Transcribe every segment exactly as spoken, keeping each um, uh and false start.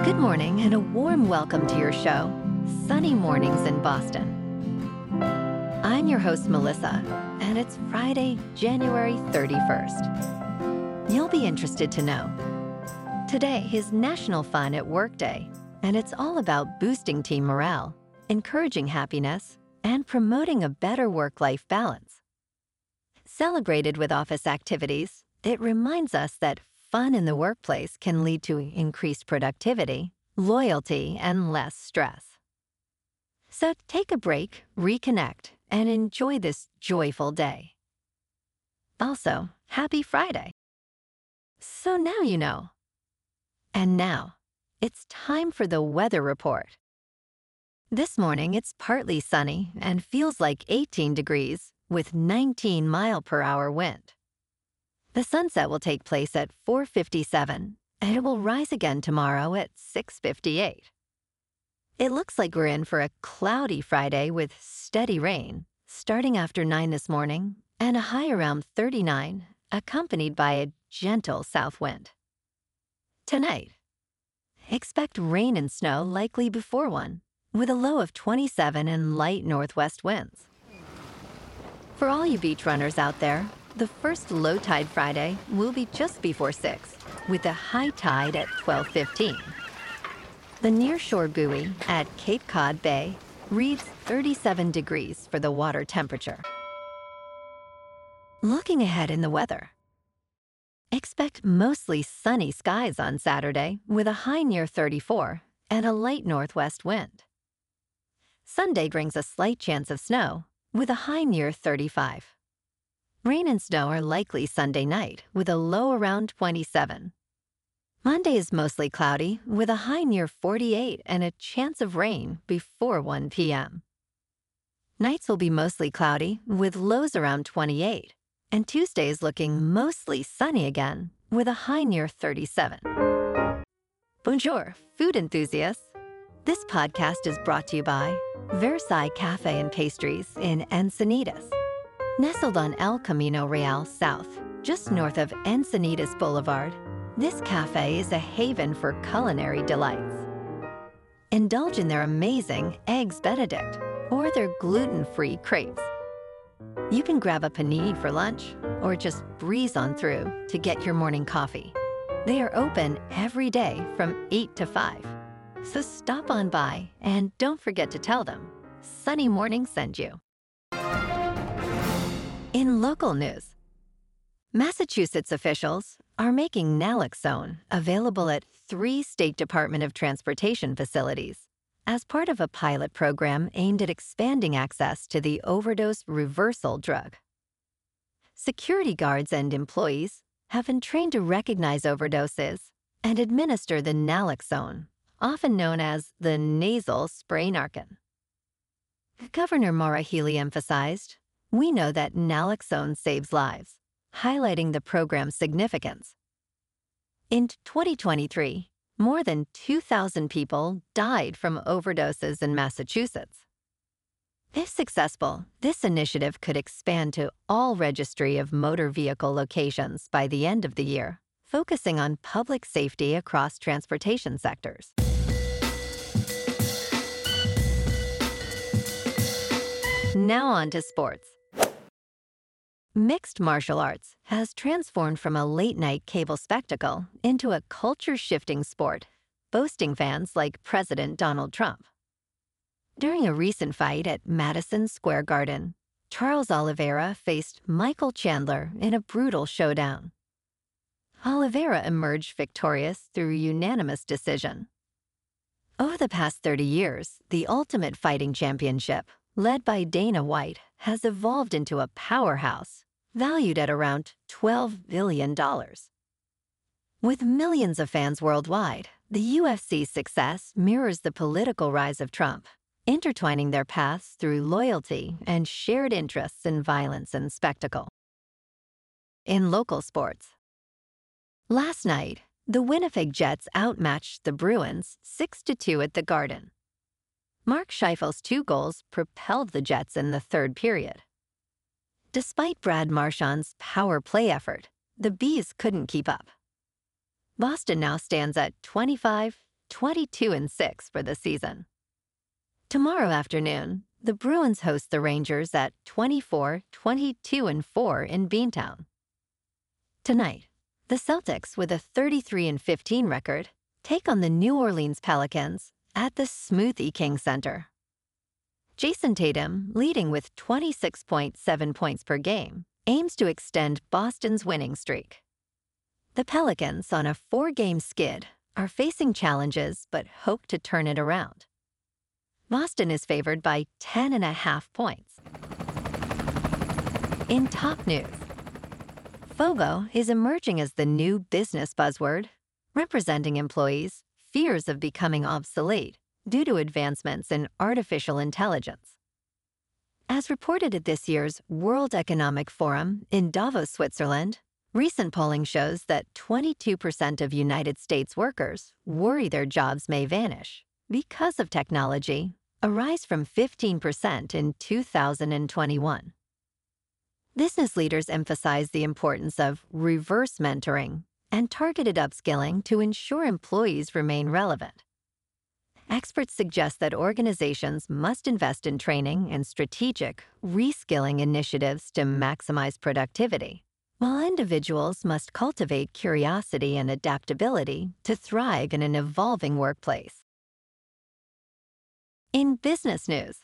Good morning and a warm welcome to your show, Sunny Mornings in Boston. I'm your host, Melissa, and it's Friday, January thirty-first. You'll be interested to know. Today is National Fun at Work Day, and it's all about boosting team morale, encouraging happiness, and promoting a better work-life balance. Celebrated with office activities, it reminds us that fun in the workplace can lead to increased productivity, loyalty, and less stress. So take a break, reconnect, and enjoy this joyful day. Also, happy Friday. So now you know. And now, it's time for the weather report. This morning, it's partly sunny and feels like eighteen degrees with nineteen mile per hour wind. The sunset will take place at four fifty-seven, and it will rise again tomorrow at six fifty-eight. It looks like we're in for a cloudy Friday with steady rain, starting after nine this morning, and a high around thirty-nine, accompanied by a gentle south wind. Tonight, expect rain and snow likely before one, with a low of twenty-seven and light northwest winds. For all you beach runners out there, the first low tide Friday will be just before six, with a high tide at twelve fifteen. The nearshore buoy at Cape Cod Bay reads thirty-seven degrees for the water temperature. Looking ahead in the weather. Expect mostly sunny skies on Saturday with a high near thirty-four and a light northwest wind. Sunday brings a slight chance of snow with a high near thirty-five. Rain and snow are likely Sunday night with a low around twenty-seven. Monday is mostly cloudy with a high near forty-eight and a chance of rain before one p m Nights will be mostly cloudy with lows around twenty-eight, and Tuesday is looking mostly sunny again with a high near thirty-seven. Bonjour, food enthusiasts. This podcast is brought to you by Versailles Cafe and Pastries in Encinitas. Nestled on El Camino Real South, just north of Encinitas Boulevard, this cafe is a haven for culinary delights. Indulge in their amazing Eggs Benedict or their gluten-free crepes. You can grab a panini for lunch or just breeze on through to get your morning coffee. They are open every day from eight to five. So stop on by and don't forget to tell them Sunny Morning sent you. In local news, Massachusetts officials are making naloxone available at three State Department of Transportation facilities as part of a pilot program aimed at expanding access to the overdose reversal drug. Security guards and employees have been trained to recognize overdoses and administer the naloxone, often known as the nasal spray Narcan. Governor Maura Healey emphasized, "We know that naloxone saves lives," highlighting the program's significance. In twenty twenty-three, more than two thousand people died from overdoses in Massachusetts. If successful, this initiative could expand to all registry of motor vehicle locations by the end of the year, focusing on public safety across transportation sectors. Now on to sports. Mixed martial arts has transformed from a late-night cable spectacle into a culture-shifting sport, boasting fans like President Donald Trump. During a recent fight at Madison Square Garden, Charles Oliveira faced Michael Chandler in a brutal showdown. Oliveira emerged victorious through unanimous decision. Over the past thirty years, the Ultimate Fighting Championship, led by Dana White, has evolved into a powerhouse, valued at around twelve billion dollars. With millions of fans worldwide, the U F C's success mirrors the political rise of Trump, intertwining their paths through loyalty and shared interests in violence and spectacle. In local sports, last night, the Winnipeg Jets outmatched the Bruins six to two at the Garden. Mark Scheifel's two goals propelled the Jets in the third period. Despite Brad Marchand's power play effort, the Bees couldn't keep up. Boston now stands at twenty-five, twenty-two and six for the season. Tomorrow afternoon, the Bruins host the Rangers at twenty-four, twenty-two and four in Beantown. Tonight, the Celtics, with a thirty-three and fifteen record, take on the New Orleans Pelicans at the Smoothie King Center. Jason Tatum, leading with twenty-six point seven points per game, aims to extend Boston's winning streak. The Pelicans, on a four-game skid, are facing challenges but hope to turn it around. Boston is favored by ten and a half points. In top news, FOGO is emerging as the new business buzzword, representing employees' fears of becoming obsolete due to advancements in artificial intelligence. As reported at this year's World Economic Forum in Davos, Switzerland, recent polling shows that twenty-two percent of United States workers worry their jobs may vanish because of technology, a rise from fifteen percent in two thousand twenty-one. Business leaders emphasize the importance of reverse mentoring and targeted upskilling to ensure employees remain relevant. Experts suggest that organizations must invest in training and strategic reskilling initiatives to maximize productivity, while individuals must cultivate curiosity and adaptability to thrive in an evolving workplace. In business news,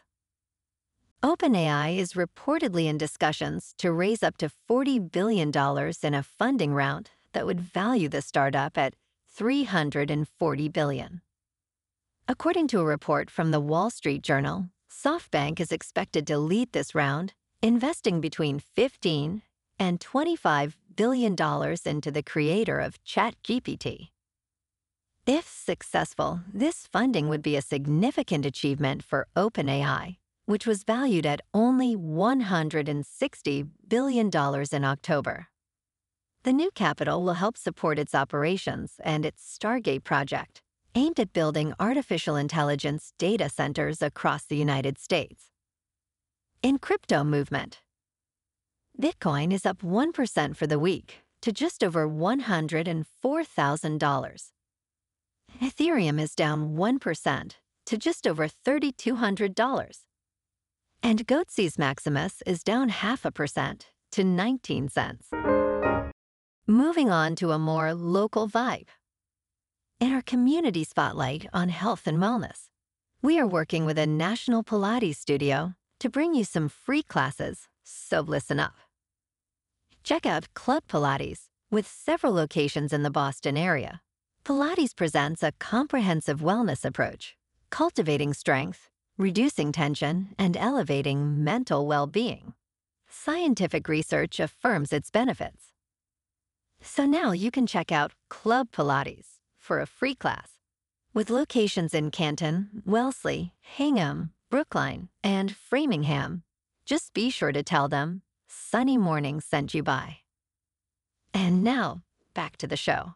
OpenAI is reportedly in discussions to raise up to forty billion dollars in a funding round that would value the startup at three hundred forty billion dollars. According to a report from the Wall Street Journal, SoftBank is expected to lead this round, investing between fifteen and twenty-five billion dollars into the creator of ChatGPT. If successful, this funding would be a significant achievement for OpenAI, which was valued at only one hundred sixty billion dollars in October. The new capital will help support its operations and its Stargate project, aimed at building artificial intelligence data centers across the United States. In crypto movement, Bitcoin is up one percent for the week to just over one hundred four thousand dollars. Ethereum is down one percent to just over three thousand two hundred dollars. And Goatse's Maximus is down half a percent to nineteen cents. Moving on to a more local vibe. In our community spotlight on health and wellness, we are working with a national Pilates studio to bring you some free classes, so listen up. Check out Club Pilates, with several locations in the Boston area. Pilates presents a comprehensive wellness approach, cultivating strength, reducing tension, and elevating mental well-being. Scientific research affirms its benefits. So now you can check out Club Pilates for a free class. With locations in Canton, Wellesley, Hingham, Brookline, and Framingham, just be sure to tell them Sunny Mornings sent you by. And now, back to the show.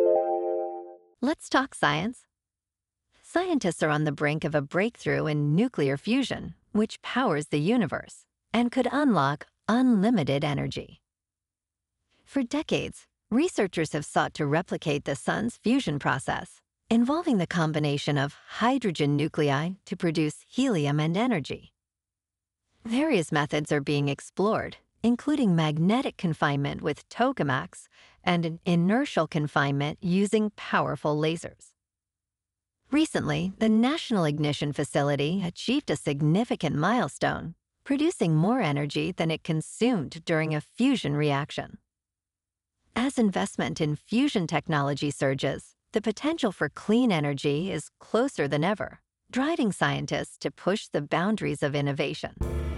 Let's talk science. Scientists are on the brink of a breakthrough in nuclear fusion, which powers the universe and could unlock unlimited energy. For decades, researchers have sought to replicate the sun's fusion process, involving the combination of hydrogen nuclei to produce helium and energy. Various methods are being explored, including magnetic confinement with tokamaks and an inertial confinement using powerful lasers. Recently, the National Ignition Facility achieved a significant milestone, producing more energy than it consumed during a fusion reaction. As investment in fusion technology surges, the potential for clean energy is closer than ever, driving scientists to push the boundaries of innovation.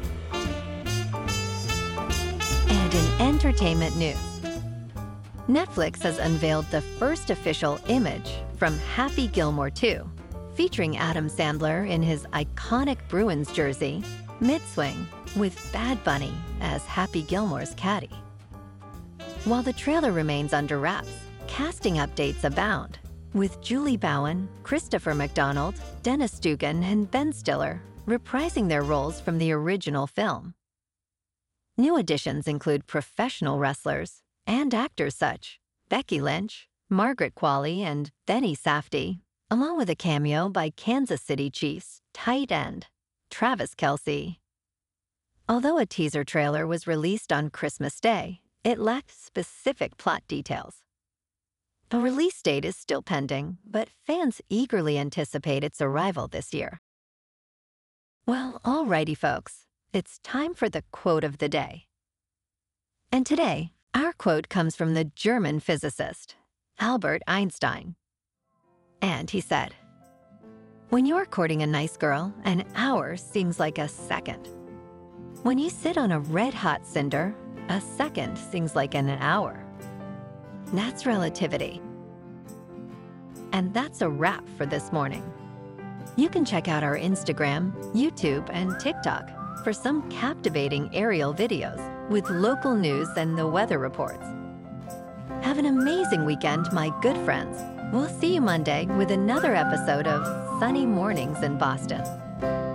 And in entertainment news, Netflix has unveiled the first official image from Happy Gilmore two, featuring Adam Sandler in his iconic Bruins jersey, mid-swing, with Bad Bunny as Happy Gilmore's caddy. While the trailer remains under wraps, casting updates abound, with Julie Bowen, Christopher McDonald, Dennis Dugan, and Ben Stiller reprising their roles from the original film. New additions include professional wrestlers and actors such Becky Lynch, Margaret Qualley, and Benny Safdie, along with a cameo by Kansas City Chiefs tight end Travis Kelce. Although a teaser trailer was released on Christmas Day, it lacked specific plot details. The release date is still pending, but fans eagerly anticipate its arrival this year. Well, alrighty folks, it's time for the quote of the day. And today, our quote comes from the German physicist, Albert Einstein. And he said, "When you're courting a nice girl, an hour seems like a second. When you sit on a red-hot cinder, a second seems like an hour. That's relativity." And that's a wrap for this morning. You can check out our Instagram, YouTube, and TikTok for some captivating aerial videos with local news and the weather reports. Have an amazing weekend, my good friends. We'll see you Monday with another episode of Sunny Mornings in Boston.